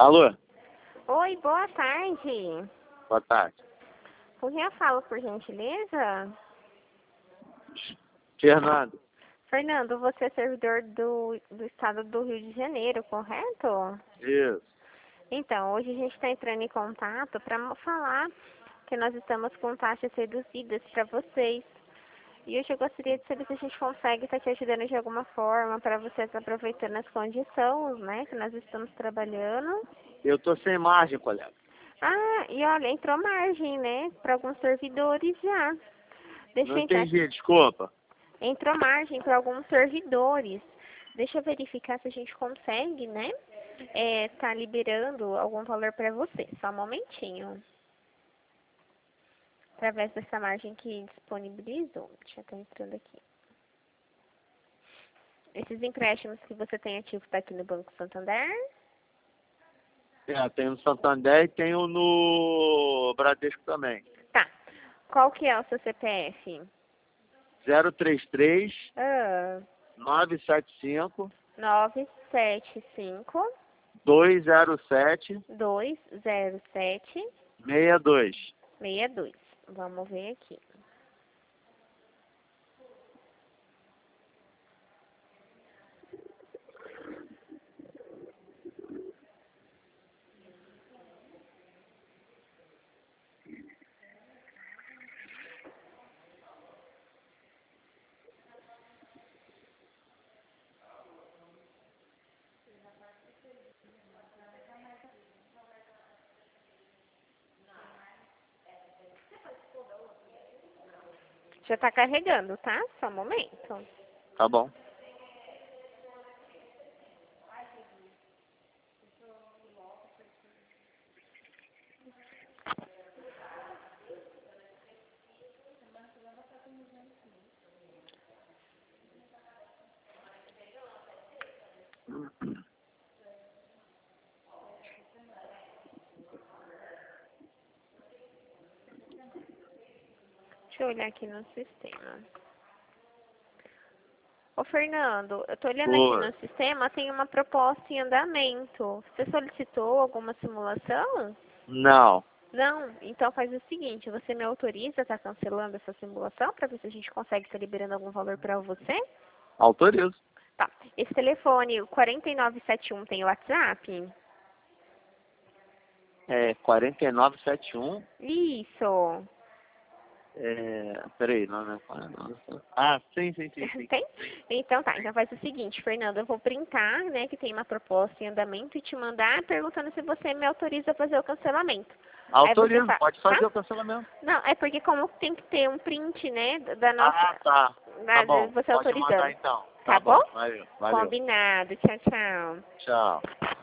Alô? Oi, boa tarde. Boa tarde. Com quem eu falo, por gentileza? Fernando. Fernando, você é servidor do estado do Rio de Janeiro, correto? Isso. Então, hoje a gente está entrando em contato para falar que nós estamos com taxas reduzidas para vocês. E hoje eu gostaria de saber se a gente consegue estar te ajudando de alguma forma para você estar aproveitando as condições, né, que nós estamos trabalhando. Eu tô sem margem, colega. Ah, e olha, entrou margem, né, para alguns servidores já. Deixa Não eu entrar. entendi, desculpa. Entrou margem para alguns servidores. Deixa eu verificar se a gente consegue, né, tá liberando algum valor para você. Só um momentinho. Através dessa margem que disponibilizou. Deixa eu estar entrando aqui. Esses empréstimos que você tem ativo está aqui no Banco Santander? Tem no Santander e tenho no Bradesco também. Tá. Qual que é o seu CPF? 033 Ah, 975 975 207 207 62. 62. Vamos ver aqui. Já está carregando, tá? Só um momento. Tá bom. Deixa eu olhar aqui no sistema. Ô, Fernando, eu tô olhando aqui Oi. no sistema, tem uma proposta em andamento. Você solicitou alguma simulação? Não. Não? Então faz o seguinte, você me autoriza a estar cancelando essa simulação para ver se a gente consegue estar liberando algum valor para você? Autorizo. Tá. Esse telefone, o 4971, tem WhatsApp? É 4971. Isso. Peraí, não. Ah, sim. Tem? Então tá, então faz o seguinte, Fernando, eu vou printar, né, que tem uma proposta em andamento e te mandar perguntando se você me autoriza a fazer o cancelamento. Aí você Autorizo, pode fazer tá? o cancelamento. Não, é porque como tem que ter um print, né, da nossa, Ah, tá. Tá bom, você pode autorizando. mandar então. Tá Tá bom, bom? valeu. Combinado. Tchau, tchau. Tchau.